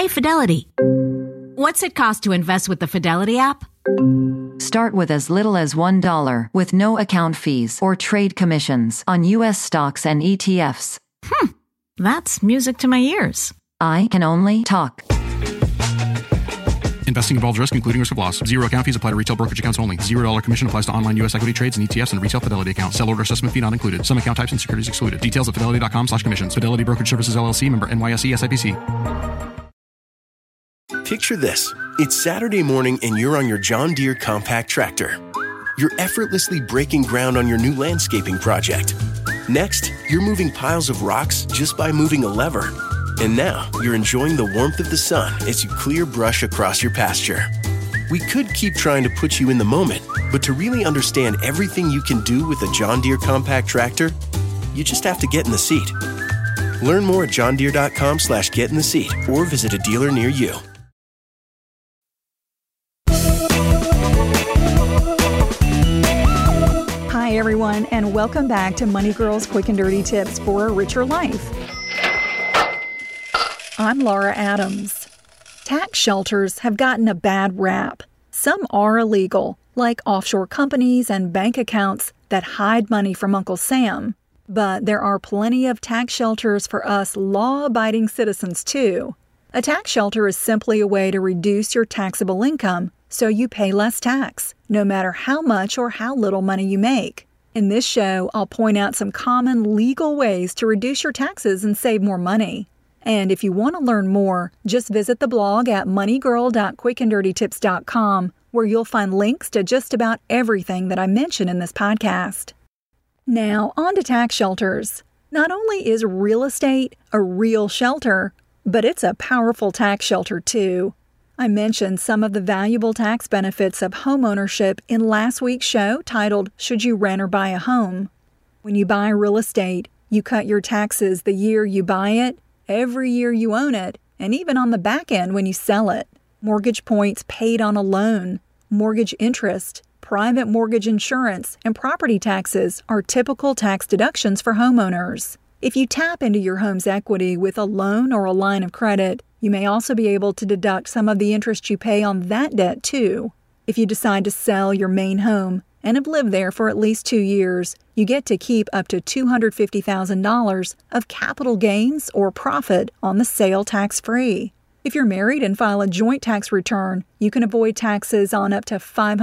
Hey, Fidelity. What's it cost to invest with the Fidelity app? Start with as little as $1 with no account fees or trade commissions on U.S. stocks and ETFs. That's music to my ears. I can only talk. Investing involves risk, including risk of loss. Zero account fees apply to retail brokerage accounts only. $0 commission applies to online U.S. equity trades and ETFs and retail Fidelity accounts. Sell order assessment fee not included. Some account types and securities excluded. Details at fidelity.com/commissions. Fidelity Brokerage Services, LLC, member NYSE SIPC. Picture this. It's Saturday morning and you're on your John Deere compact tractor. You're effortlessly breaking ground on your new landscaping project. Next, you're moving piles of rocks just by moving a lever. And now, you're enjoying the warmth of the sun as you clear brush across your pasture. We could keep trying to put you in the moment, but to really understand everything you can do with a John Deere compact tractor, you just have to get in the seat. Learn more at johndeere.com/get-in-the-seat or visit a dealer near you. Hi, everyone, and welcome back to Money Girl's Quick and Dirty Tips for a Richer Life. I'm Laura Adams. Tax shelters have gotten a bad rap. Some are illegal, like offshore companies and bank accounts that hide money from Uncle Sam. But there are plenty of tax shelters for us law-abiding citizens, too. A tax shelter is simply a way to reduce your taxable income so you pay less tax, no matter how much or how little money you make. In this show, I'll point out some common legal ways to reduce your taxes and save more money. And if you want to learn more, just visit the blog at moneygirl.quickanddirtytips.com, where you'll find links to just about everything that I mention in this podcast. Now, on to tax shelters. Not only is real estate a real shelter, but it's a powerful tax shelter too. I mentioned some of the valuable tax benefits of homeownership in last week's show titled, Should You Rent or Buy a Home? When you buy real estate, you cut your taxes the year you buy it, every year you own it, and even on the back end when you sell it. Mortgage points paid on a loan, mortgage interest, private mortgage insurance, and property taxes are typical tax deductions for homeowners. If you tap into your home's equity with a loan or a line of credit, you may also be able to deduct some of the interest you pay on that debt too. If you decide to sell your main home and have lived there for at least 2 years, you get to keep up to $250,000 of capital gains or profit on the sale tax-free. If you're married and file a joint tax return, you can avoid taxes on up to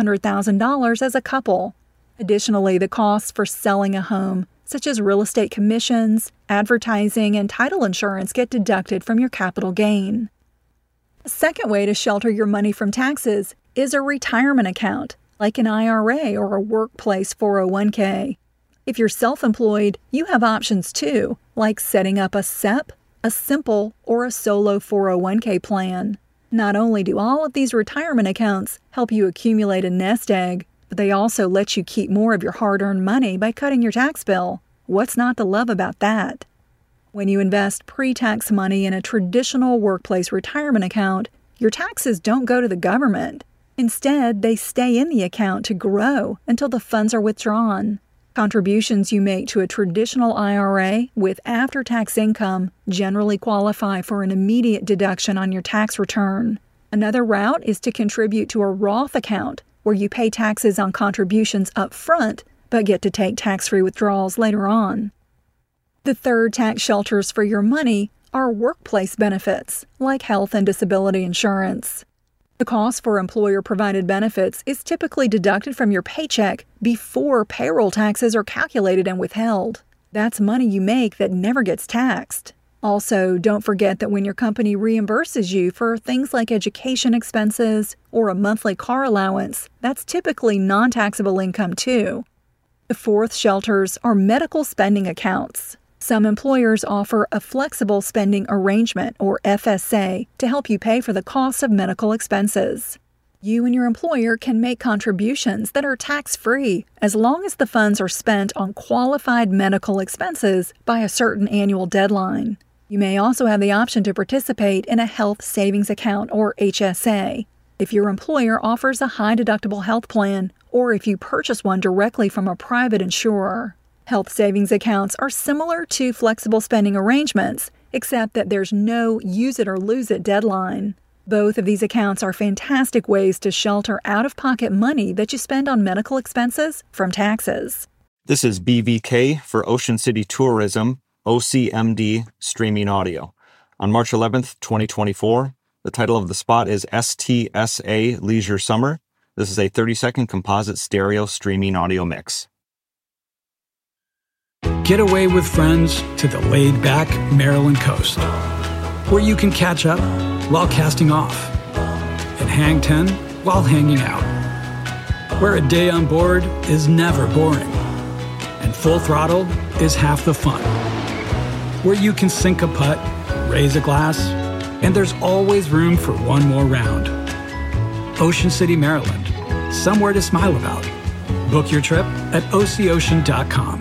$500,000 as a couple. Additionally, the costs for selling a home, such as real estate commissions, advertising, and title insurance, get deducted from your capital gain. A second way to shelter your money from taxes is a retirement account, like an IRA or a workplace 401k. If you're self-employed, you have options too, like setting up a SEP, a simple, or a solo 401k plan. Not only do all of these retirement accounts help you accumulate a nest egg, but they also let you keep more of your hard-earned money by cutting your tax bill. What's not to love about that? When you invest pre-tax money in a traditional workplace retirement account, your taxes don't go to the government. Instead, they stay in the account to grow until the funds are withdrawn. Contributions you make to a traditional IRA with after-tax income generally qualify for an immediate deduction on your tax return. Another route is to contribute to a Roth account, where you pay taxes on contributions up front, but get to take tax-free withdrawals later on. The third tax shelters for your money are workplace benefits, like health and disability insurance. The cost for employer-provided benefits is typically deducted from your paycheck before payroll taxes are calculated and withheld. That's money you make that never gets taxed. Also, don't forget that when your company reimburses you for things like education expenses or a monthly car allowance, that's typically non-taxable income too. The fourth shelters are medical spending accounts. Some employers offer a flexible spending arrangement, or FSA, to help you pay for the cost of medical expenses. You and your employer can make contributions that are tax-free as long as the funds are spent on qualified medical expenses by a certain annual deadline. You may also have the option to participate in a health savings account, or HSA, if your employer offers a high-deductible health plan or if you purchase one directly from a private insurer. Health savings accounts are similar to flexible spending arrangements except that there's no use-it-or-lose-it deadline. Both of these accounts are fantastic ways to shelter out-of-pocket money that you spend on medical expenses from taxes. This is BVK for Ocean City Tourism, OCMD Streaming Audio. On March 11th, 2024, the title of the spot is STSA Leisure Summer. This is a 30-second composite stereo streaming audio mix. Get away with friends to the laid-back Maryland coast, where you can catch up while casting off, and hang 10 while hanging out, where a day on board is never boring, and full throttle is half the fun, where you can sink a putt, raise a glass, and there's always room for one more round. Ocean City, Maryland, somewhere to smile about. Book your trip at OCOcean.com.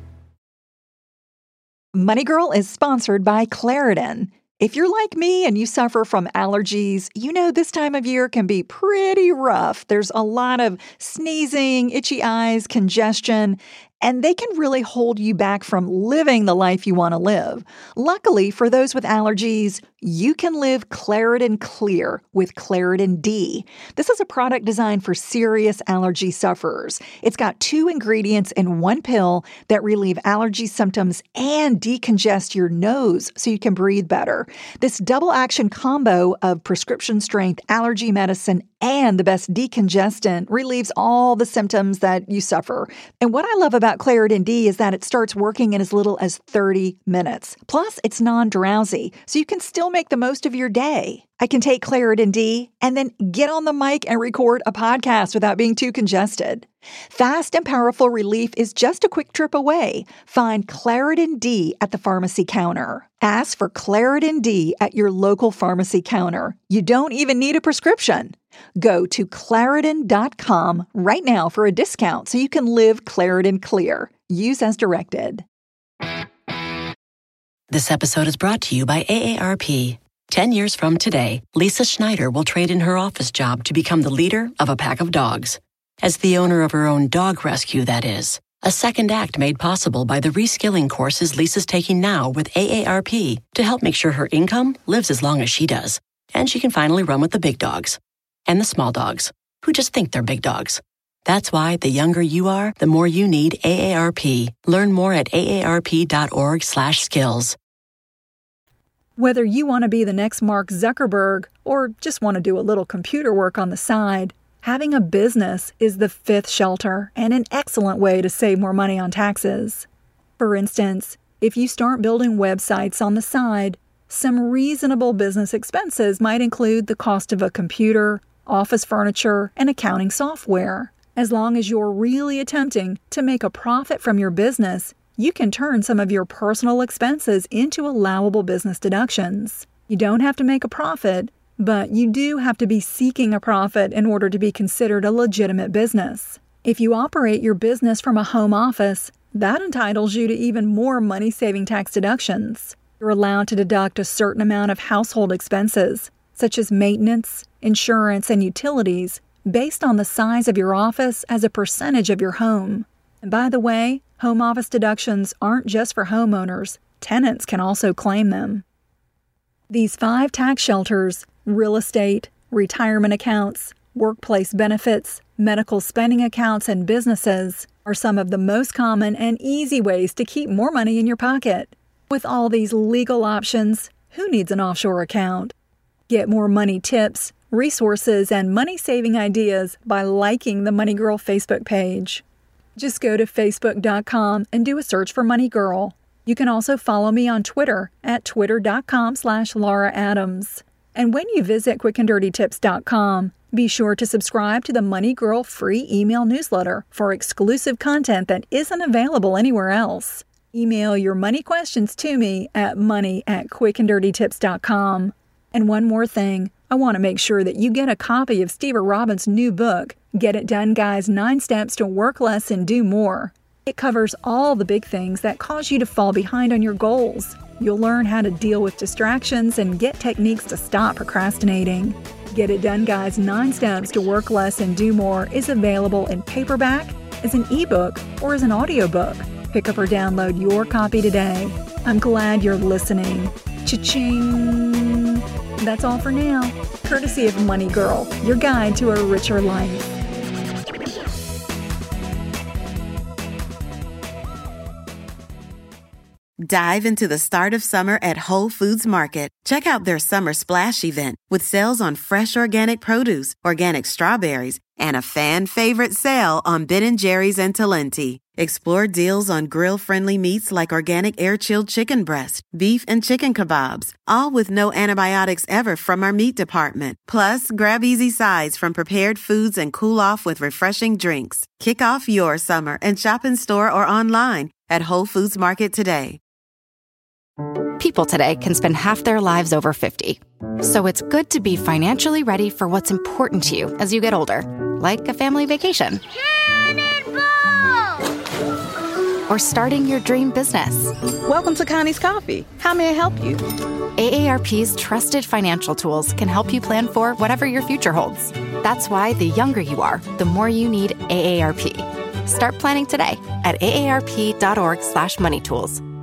Money Girl is sponsored by Claritin. If you're like me and you suffer from allergies, you know this time of year can be pretty rough. There's a lot of sneezing, itchy eyes, congestion, and they can really hold you back from living the life you want to live. Luckily, for those with allergies, you can live Claritin Clear with Claritin D. This is a product designed for serious allergy sufferers. It's got 2 ingredients in one pill that relieve allergy symptoms and decongest your nose so you can breathe better. This double-action combo of prescription-strength allergy medicine and the best decongestant relieves all the symptoms that you suffer. And what I love about Claritin D is that it starts working in as little as 30 minutes. Plus, it's non-drowsy, so you can still make the most of your day. I can take Claritin D and then get on the mic and record a podcast without being too congested. Fast and powerful relief is just a quick trip away. Find Claritin D at the pharmacy counter. Ask for Claritin D at your local pharmacy counter. You don't even need a prescription. Go to Claritin.com right now for a discount so you can live Claritin Clear. Use as directed. This episode is brought to you by AARP. 10 years from today, Lisa Schneider will trade in her office job to become the leader of a pack of dogs. As the owner of her own dog rescue, that is. A second act made possible by the reskilling courses Lisa's taking now with AARP to help make sure her income lives as long as she does. And she can finally run with the big dogs. And the small dogs, who just think they're big dogs. That's why the younger you are, the more you need AARP. Learn more at aarp.org/skills. Whether you want to be the next Mark Zuckerberg or just want to do a little computer work on the side, having a business is the fifth shelter and an excellent way to save more money on taxes. For instance, if you start building websites on the side, some reasonable business expenses might include the cost of a computer, office furniture, and accounting software. As long as you're really attempting to make a profit from your business, you can turn some of your personal expenses into allowable business deductions. You don't have to make a profit, but you do have to be seeking a profit in order to be considered a legitimate business. If you operate your business from a home office, that entitles you to even more money-saving tax deductions. You're allowed to deduct a certain amount of household expenses, such as maintenance, insurance, and utilities, based on the size of your office as a percentage of your home. And by the way, home office deductions aren't just for homeowners. Tenants can also claim them. These 5 tax shelters, real estate, retirement accounts, workplace benefits, medical spending accounts, and businesses, are some of the most common and easy ways to keep more money in your pocket. With all these legal options, who needs an offshore account? Get more money tips, resources, and money-saving ideas by liking the Money Girl Facebook page. Just go to facebook.com and do a search for Money Girl. You can also follow me on Twitter at twitter.com/Laura Adams. And when you visit quickanddirtytips.com, be sure to subscribe to the Money Girl free email newsletter for exclusive content that isn't available anywhere else. Email your money questions to me at money@quickanddirtytips.com. And one more thing, I want to make sure that you get a copy of Steve Robbins' new book, Get It Done Guys, 9 Steps to Work Less and Do More. It covers all the big things that cause you to fall behind on your goals. You'll learn how to deal with distractions and get techniques to stop procrastinating. Get It Done Guys, 9 Steps to Work Less and Do More is available in paperback, as an ebook, or as an audiobook. Pick up or download your copy today. I'm glad you're listening. Cha-ching! That's all for now. Courtesy of Money Girl, your guide to a richer life. Dive into the start of summer at Whole Foods Market. Check out their Summer Splash event with sales on fresh organic produce, organic strawberries, and a fan-favorite sale on Ben & Jerry's and Talenti. Explore deals on grill-friendly meats like organic air-chilled chicken breast, beef and chicken kebabs, all with no antibiotics ever from our meat department. Plus, grab easy sides from prepared foods and cool off with refreshing drinks. Kick off your summer and shop in store or online at Whole Foods Market today. People today can spend half their lives over 50. So it's good to be financially ready for what's important to you as you get older, like a family vacation. Or starting your dream business. Welcome to Connie's Coffee. How may I help you? AARP's trusted financial tools can help you plan for whatever your future holds. That's why the younger you are, the more you need AARP. Start planning today at aarp.org/moneytools.